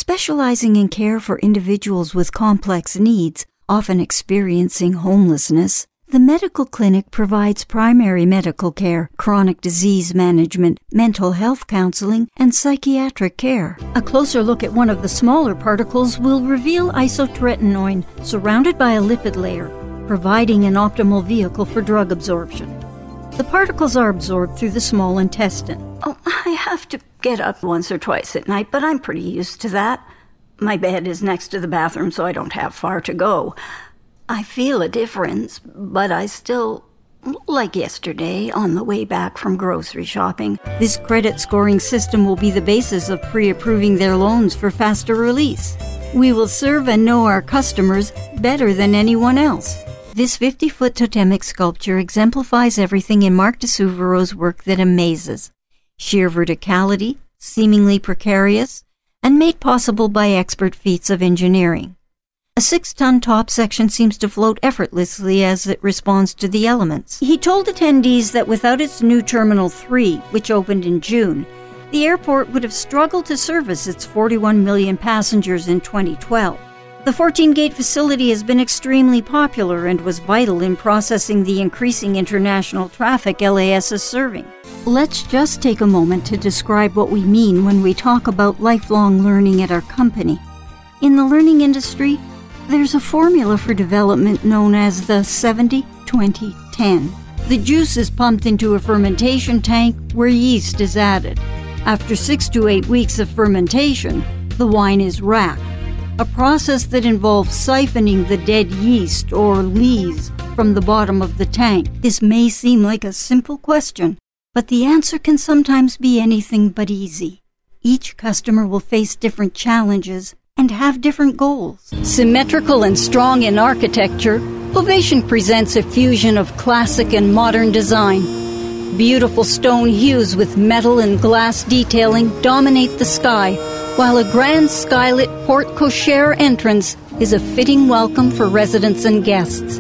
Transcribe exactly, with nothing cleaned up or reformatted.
Specializing in care for individuals with complex needs, often experiencing homelessness, the medical clinic provides primary medical care, chronic disease management, mental health counseling, and psychiatric care. A closer look at one of the smaller particles will reveal isotretinoin, surrounded by a lipid layer, providing an optimal vehicle for drug absorption. The particles are absorbed through the small intestine. Oh, I have to get up once or twice at night, but I'm pretty used to that. My bed is next to the bathroom, so I don't have far to go. I feel a difference, but I still, like yesterday, on the way back from grocery shopping. This credit scoring system will be the basis of pre-approving their loans for faster release. We will serve and know our customers better than anyone else. This fifty-foot totemic sculpture exemplifies everything in Mark DeSuvero's work that amazes. Sheer verticality, seemingly precarious, and made possible by expert feats of engineering. A six-ton top section seems to float effortlessly as it responds to the elements. He told attendees that without its new Terminal three, which opened in June, the airport would have struggled to service its forty-one million passengers in twenty twelve. The fourteen-gate facility has been extremely popular and was vital in processing the increasing international traffic L A S is serving. Let's just take a moment to describe what we mean when we talk about lifelong learning at our company. In the learning industry, there's a formula for development known as the seventy twenty ten. The juice is pumped into a fermentation tank where yeast is added. After six to eight weeks of fermentation, the wine is racked, a process that involves siphoning the dead yeast or lees from the bottom of the tank. This may seem like a simple question, but the answer can sometimes be anything but easy. Each customer will face different challenges and have different goals. Symmetrical and strong in architecture, Ovation presents a fusion of classic and modern design. Beautiful stone hues with metal and glass detailing dominate the sky, while a grand skylit porte cochere entrance is a fitting welcome for residents and guests.